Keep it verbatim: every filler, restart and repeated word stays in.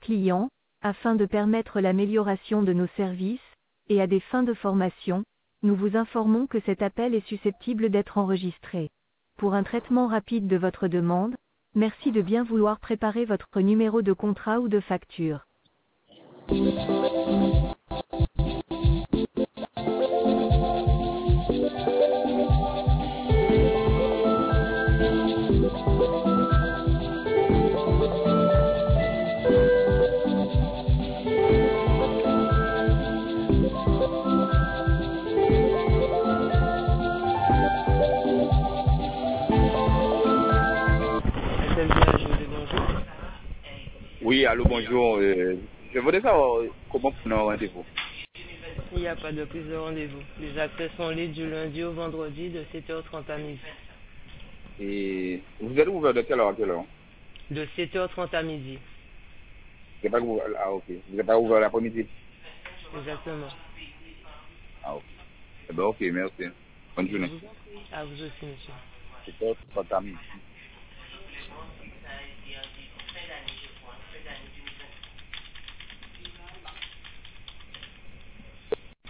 clients, afin de permettre l'amélioration de nos services, et à des fins de formation, nous vous informons que cet appel est susceptible d'être enregistré. Pour un traitement rapide de votre demande, merci de bien vouloir préparer votre numéro de contrat ou de facture. Oui, allô, bonjour. Euh, je voudrais savoir euh, comment prendre un rendez-vous. Il n'y a pas de prise de rendez-vous. Les accès sont libres du lundi au vendredi de sept heures trente à midi. Et vous êtes ouvert de quelle heure à quelle heure? De sept heures trente à midi. Vous n'êtes pas ouvert, ah, ok. Vous n'êtes pas ouvert l'après-midi? Exactement. Ah, ok. Eh ben, ok, merci. Bonne Je journée. vous en prie. À vous aussi, monsieur. sept heures trente à midi.